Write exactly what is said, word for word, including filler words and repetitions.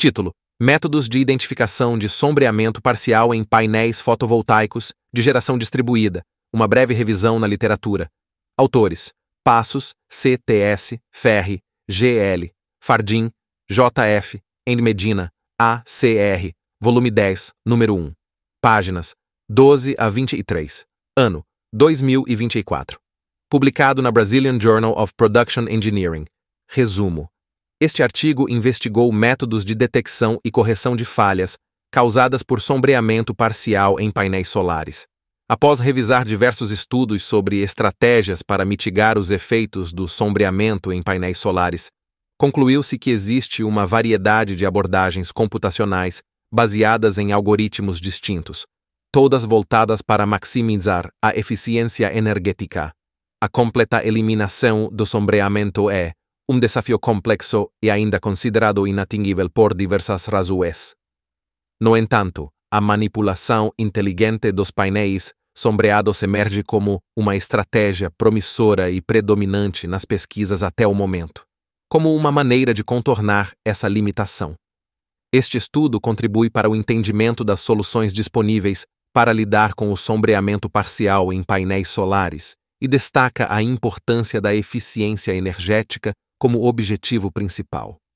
Título: Métodos de identificação de sombreamento parcial em painéis fotovoltaicos de geração distribuída. Uma breve revisão na literatura. Autores: Passos, C T S, Ferri, G L, Fardim, J F, N. Medina, A C R, volume dez, número um. Páginas doze a vinte e três. Ano: dois mil e vinte e quatro. Publicado na Brazilian Journal of Production Engineering. Resumo: este artigo investigou métodos de detecção e correção de falhas causadas por sombreamento parcial em painéis solares. Após revisar diversos estudos sobre estratégias para mitigar os efeitos do sombreamento em painéis solares, concluiu-se que existe uma variedade de abordagens computacionais baseadas em algoritmos distintos, todas voltadas para maximizar a eficiência energética. A completa eliminação do sombreamento é um desafio complexo e ainda considerado inatingível por diversas razões. No entanto, a manipulação inteligente dos painéis sombreados emerge como uma estratégia promissora e predominante nas pesquisas até o momento, como uma maneira de contornar essa limitação. Este estudo contribui para o entendimento das soluções disponíveis para lidar com o sombreamento parcial em painéis solares e destaca a importância da eficiência energética como objetivo principal.